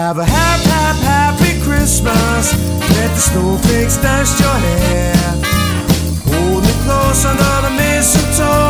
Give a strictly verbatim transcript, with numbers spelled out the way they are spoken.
Have a happy, happy, happy Christmas. Let the snowflakes dust your hair. Hold me close under the mistletoe.